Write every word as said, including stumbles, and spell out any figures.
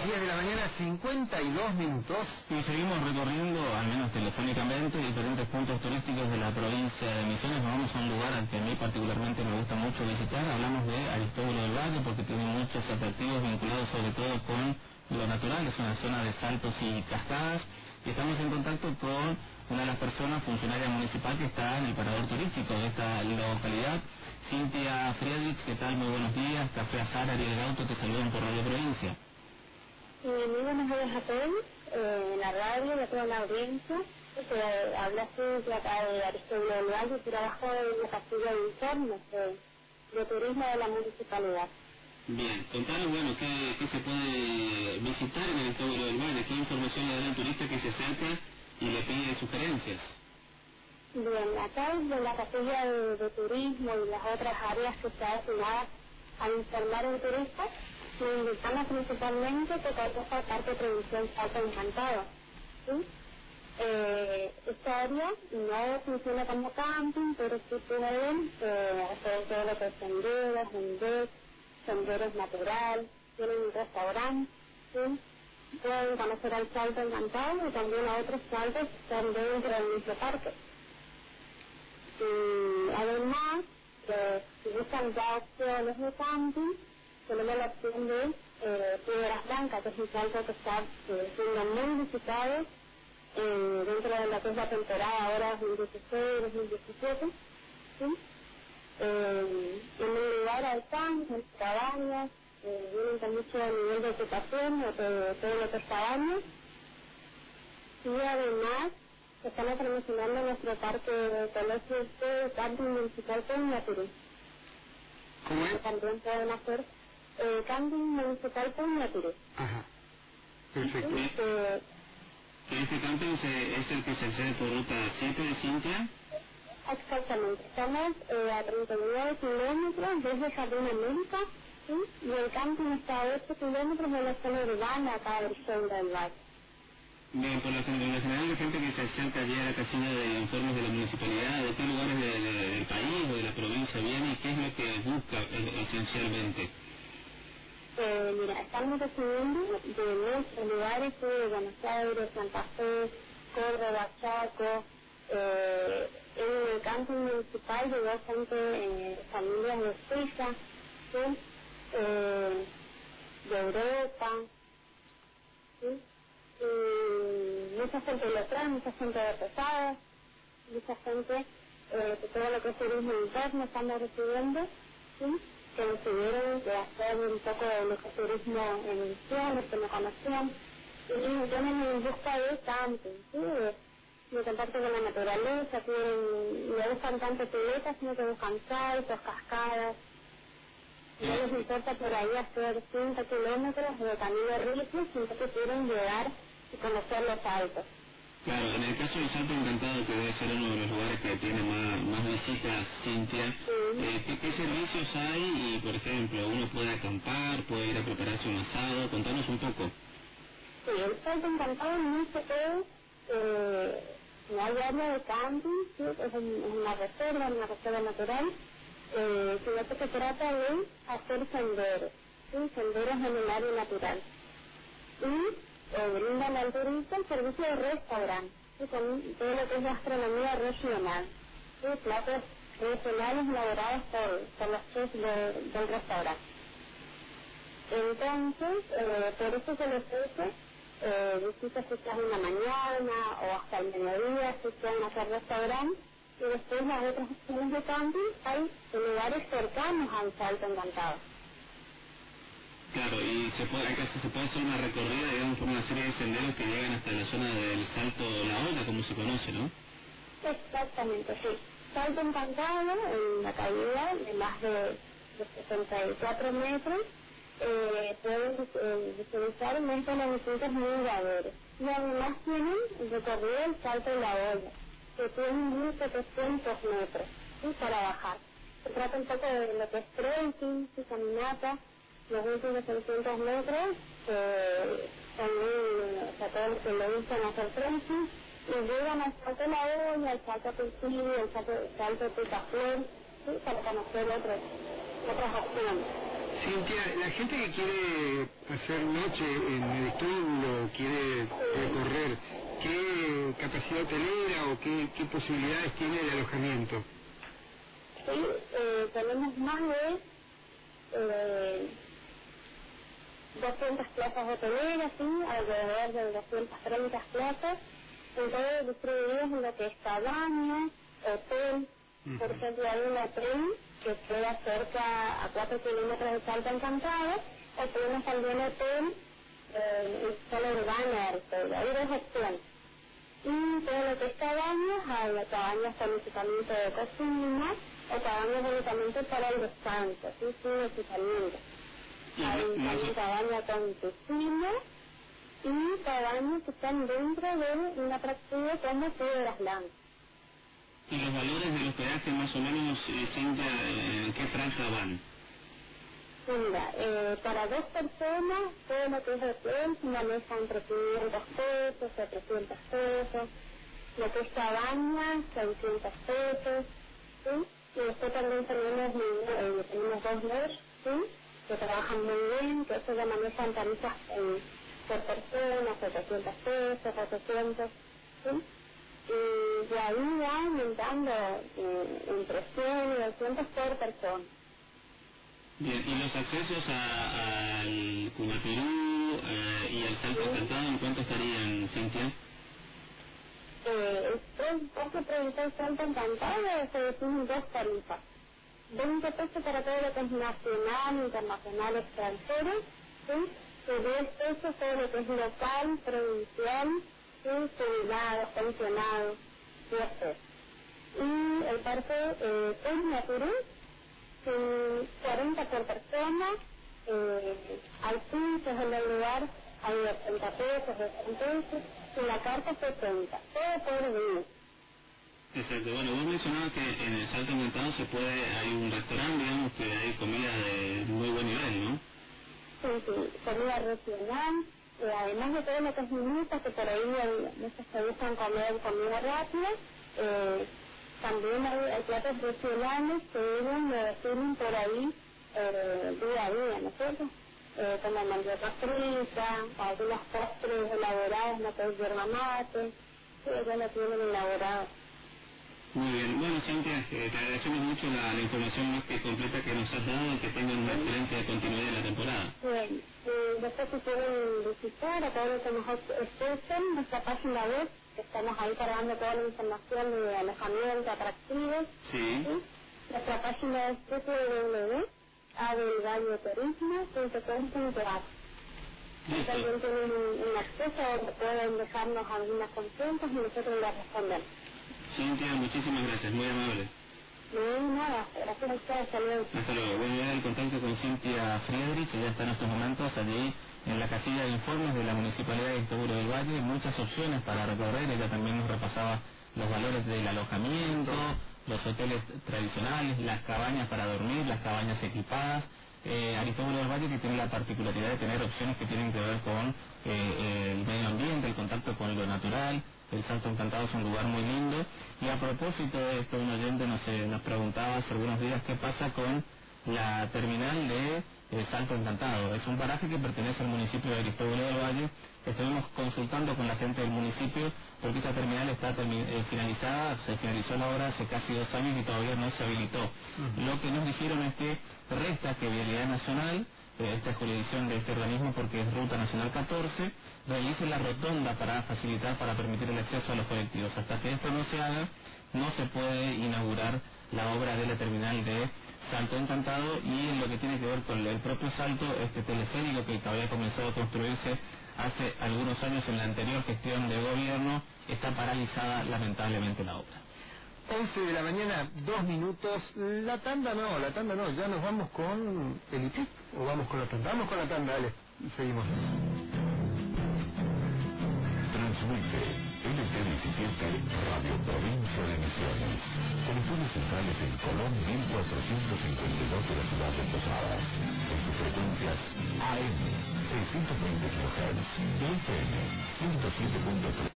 diez de la mañana, cincuenta y dos minutos. Y seguimos recorriendo, al menos telefónicamente, diferentes puntos turísticos de la provincia de Misiones. Nos vamos a un lugar al que a mí particularmente me gusta mucho visitar. Hablamos de Aristóbulo del Valle porque tiene muchos atractivos vinculados sobre todo con lo natural. Es una zona de saltos y cascadas. Y estamos en contacto con una de las personas, funcionaria municipal, que está en el parador turístico de esta localidad. Cintia Friedrich, ¿qué tal? Muy buenos días. Café Azar, Ariel Gauto, te saludan por Radio Provincia. Eh, muy buenos días a todos. Eh, en la radio, de toda la audiencia, eh, habla Cintia acá de Aristóbulo del Valle, que trabajo en la Castilla de Informes de, de Turismo de la Municipalidad. Bien, contanos, bueno, ¿qué, qué se puede visitar en Aristóbulo del Valle? ¿Qué información le da al turista que se acerca y le pide sugerencias? Bien, acá desde la Castilla de, de Turismo y las otras áreas que están destinadas a informar al turista, nos indicamos principalmente que esta parte de producción Salto Encantado. ¿Sí? Eh, esta área no funciona como camping, pero sí pueden eh, hacer todo lo que es senderos, senderos, senderos natural, tienen un restaurante, ¿sí? Pueden conocer al Salto Encantado y también a otros saltos que están dentro del mismo parque. Y además, eh, si buscan ya opciones de camping, tenemos la opción de eh, Piedras Blancas, que es un salto que está eh, siendo muy visitado eh, dentro de lo que es la temporada ahora dos mil dieciséis dos mil diecisiete. ¿Sí? Eh, en un lugar hay camping, cabañas, eh, vienen con mucho nivel de ocupación de todo lo que es cabañas. Y además, estamos promocionando nuestro parque de colegio de camping municipal con Naturí. ¿Cómo es? También pueden hacer eh, camping municipal con Naturí. Ajá, perfecto. Sí, eh, ¿Este camping se, es el que se accede por ruta siete de Cintia? exactamente. Estamos eh, a treinta y nueve kilómetros desde Jardín América, ¿sí? Y el camping está a ocho kilómetros de la zona urbana acá de Aristóbulo del Valle. Bien, por la general de gente que se acerca allí a la casilla de informes de la municipalidad, ¿de qué lugares de, de, del país o de la provincia viene y qué es lo que busca eh, esencialmente? Eh, mira, estamos recibiendo de muchos lugares, de Buenos Aires, Santa Fe, Córdoba, Chaco, eh, en el camping municipal llegó gente, eh, familias de Suiza, ¿sí? eh, de Europa, ¿sí? Y mucha gente local, mucha gente de Pesada, mucha gente eh, de todo lo que es turismo interno estamos recibiendo, ¿sí? Que decidieron de hacer un poco de lo que es turismo en misiones, que no conocían, y vienen en busca de camping, ¿sí? de, de contacto con la naturaleza, que no buscan tanto piletas, sino que buscan saltos, cascadas. No les importa por ahí hacer cinco kilómetros de camino rígido, sino que quieren llegar y conocer los saltos. Claro, en el caso del Salto Encantado, que debe ser uno de los lugares que tiene más, más visitas, Cintia, Sí. eh, ¿qué, ¿qué servicios hay? Y, por ejemplo, uno puede acampar, puede ir a prepararse un asado, contanos un poco. Sí, el Salto Encantado no se puede, eh, no hay área de camping, ¿sí? Es una reserva, una reserva natural, eh, sino que se trata de hacer senderos, ¿sí? Senderos en el área natural. Y eh, brindan al turista el servicio de restaurante, ¿sí? Con todo lo que es gastronomía regional, ¿sí? Platos regionales elaborados por, por los chefs de, del restaurante. Entonces, eh, por eso se les ofrece eh, visitas hechas en la mañana o hasta el mediodía, se pueden hacer restaurantes, y después las otras opciones de camping hay en lugares cercanos al Salto Encantado. Claro, y se puede, hay que hacer, se puede hacer una recorrida, digamos, por una serie de senderos que llegan hasta la zona del Salto La Olla, como se conoce, ¿no? Exactamente, sí. Salto Encantado, en la caída de más de, de sesenta y cuatro metros, eh, pueden eh, visualizar muestran los distintos miradores. Y además tienen el recorrido del Salto de la Olla, que tiene mil setecientos metros, ¿sí? Para bajar. Se trata un poco de lo que es trekking, y caminata, los últimos seiscientos metros, eh, también, o sea, todos los que le gustan hacer trekking, y llegan al Salto de la Olla, al Salto Tulsi, al Salto, salto Picaflor, ¿sí? Para conocer otras, otras opciones. Cintia, la gente que quiere hacer noche en el estímulo, quiere recorrer, ¿qué capacidad hotelera o qué, qué posibilidades tiene de alojamiento? Sí, eh, tenemos más de eh, doscientas plazas hoteleras, sí, alrededor de doscientas treinta plazas, entonces distribuidas en lo que es cabañas, hotel. Uh-huh. Por ejemplo, hay un hotel que queda cerca a cuatro kilómetros de Salto Encantado, o tenemos también hotel eh, en zona urbana de Arcelo. Hay dos opciones. Y todo lo que es cabañas, hay cabañas con equipamiento de cocina, o cabañas únicamente para el descanso, ¿sí? Sin equipamiento. Hay también cabañas con piscina y cabañas que están dentro de un atractivo como Piedras Blancas. ¿Y los valores del hospedaje más o menos, eh, Cintia, en qué franja van? Mira, eh, para dos personas, todo lo que es hotel se maneja entre quinientos pesos, setecientos pesos, lo que es cabaña, seiscientos pesos, ¿sí? Y después también tenemos, eh, tenemos dos lodges, ¿sí? Que trabajan muy bien, que eso ya manejan tarifas eh, por persona, setecientos pesos, ochocientos, ¿sí? Y de ahí va aumentando eh, entre cien y doscientos por persona. Bien, ¿y los accesos a, al Cunapirú eh, y al Salto Encantado en cuánto estarían, Cintia? Eh, el precio provincial Salto Encantado se definen dos tarifas. veinte pesos para todo lo que es nacional, internacional, extranjero, ¿sí? Y diez pesos todo lo que es local, provincial, ¿sí? Jubilados, pensionados, diez pesos. Y el parque eh, Cunapirú, cuarenta por persona, eh, hay pisos en el lugar, hay de treinta pesos, de treinta pesos, y la carta setenta, todo por día. Exacto, bueno, vos mencionabas que en el Salto Encantado se puede, hay un restaurante, digamos, que hay comida de muy buen nivel, ¿no? Sí, sí, comida regional, eh, además de todo lo que es minutas, que por ahí hay muchos que gustan comer comida rápida, eh, también hay, hay platos regionales que vienen de tienen por ahí eh, día a día, ¿no es cierto? Eh, como mandioca frita, algunos postres elaborados, no que es yerba mate, sí, ya lo tienen elaborado. Muy bien, bueno, Cintia, eh, te agradecemos mucho la, la información más que completa que nos has dado y que tengan una excelente continuidad en la temporada. Bien, eh, después si quieren visitar a todo lo que nos ofrecen, nuestra página web, que estamos ahí cargando toda la información de alojamiento, atractivos. Sí. ¿Sí? Nuestra página es doble u doble u doble u punto adelgalloturismo punto com punto a r. También tienen un, un acceso donde pueden dejarnos algunas consultas y nosotros les respondemos. Cintia, muchísimas gracias, muy amable. No, nada, gracias a ustedes, hasta luego. Hasta luego. Voy a dar el contacto con Cintia Friedrich, ella está en estos momentos allí en la casilla de informes de la Municipalidad de Seguro del Valle, muchas opciones para recorrer, ella también nos repasaba los valores del alojamiento, los hoteles tradicionales, las cabañas para dormir, las cabañas equipadas. Eh, Aristóbulo del Valle que tiene la particularidad de tener opciones que tienen que ver con eh, el medio ambiente, el contacto con lo natural. El Salto Encantado es un lugar muy lindo. Y a propósito de esto, un oyente nos, eh, nos preguntaba hace algunos días qué pasa con la terminal de eh, Salto Encantado. Es un paraje que pertenece al municipio de Aristóbulo del Valle. Estuvimos consultando con la gente del municipio porque esta terminal está eh, finalizada, se finalizó la obra hace casi dos años y todavía no se habilitó. Uh-huh. Lo que nos dijeron es que resta que Vialidad Nacional, eh, esta es jurisdicción de este organismo porque es Ruta Nacional catorce, realice la rotonda para facilitar, para permitir el acceso a los colectivos. Hasta que esto no se haga, no se puede inaugurar la obra de la terminal de Salto Encantado. Y en lo que tiene que ver con el propio Salto, este teleférico que había comenzado a construirse hace algunos años en la anterior gestión de gobierno, está paralizada lamentablemente la obra. once de la mañana, dos minutos. La tanda no, la tanda no, ya nos vamos con el I P I C, o vamos con la tanda. Vamos con la tanda, dale, seguimos. Transmite L T diecisiete Radio Provincia de Misiones. Con estudios centrales en Colón mil cuatrocientos cincuenta y dos de la ciudad de Posadas. En sus frecuencias A M seiscientos veinte kilohertz y F M ciento siete punto tres.